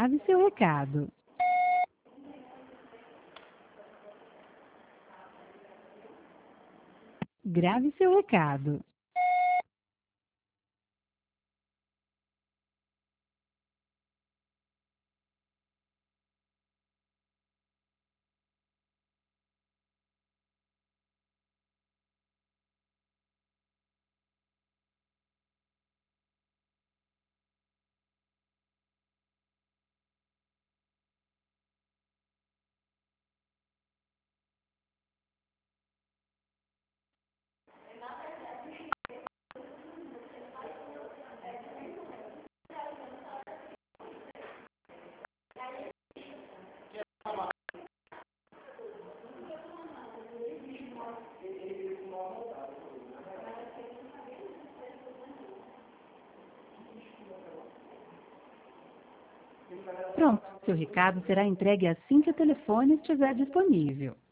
Grave seu recado. Grave seu recado. Pronto, seu recado será entregue assim que o telefone estiver disponível.